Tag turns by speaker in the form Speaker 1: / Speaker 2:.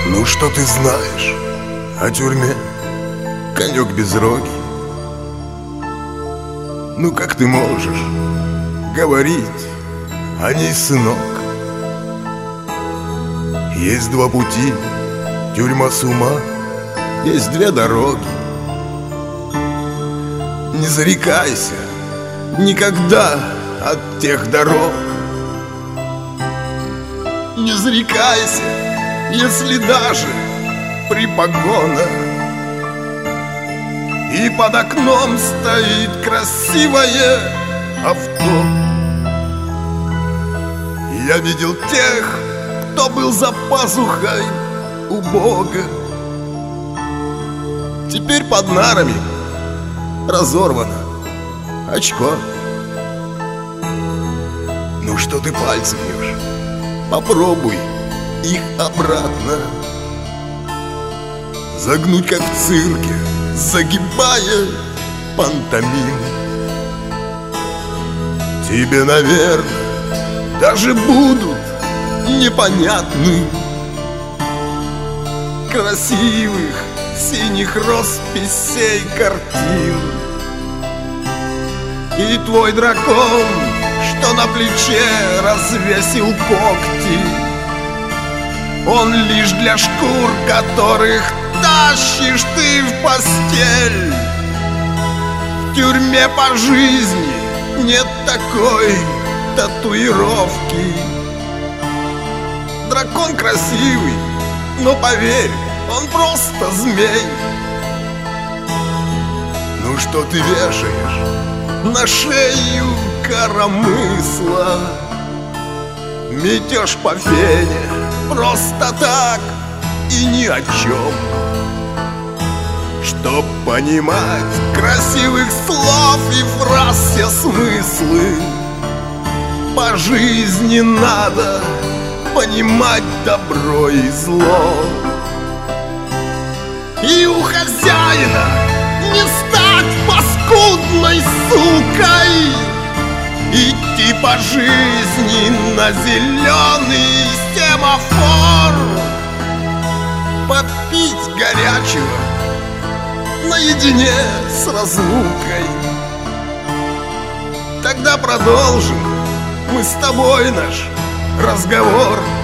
Speaker 1: Ну что ты знаешь о тюрьме, конек безрогий? Ну как ты можешь говорить о ней, сынок? Есть два пути, тюрьма с ума, есть две дороги. Не зарекайся никогда от тех дорог. Не зарекайся, если даже при погонах и под окном стоит красивое авто. Я видел тех, кто был за пазухой у Бога. Теперь под нарами разорвано очко. Ну что ты пальцы гнешь? Попробуй их обратно загнуть, как в цирке, загибая пантомим. Тебе, наверное, даже будут непонятны красивых синих росписей картин. И твой дракон, что на плече развесил когти, он лишь для шкур, которых тащишь ты в постель. В тюрьме по жизни нет такой татуировки. Дракон красивый, но поверь, он просто змей. Ну что ты вешаешь на шею коромысла? Метешь по фене просто так и ни о чем. Чтоб понимать красивых слов и фраз все смыслы, по жизни надо понимать добро и зло. И у хозяина не стать паскудной сукой, идти по жизни на зеленый семафор, попить горячего наедине с разлукой. Тогда продолжим мы с тобой наш разговор.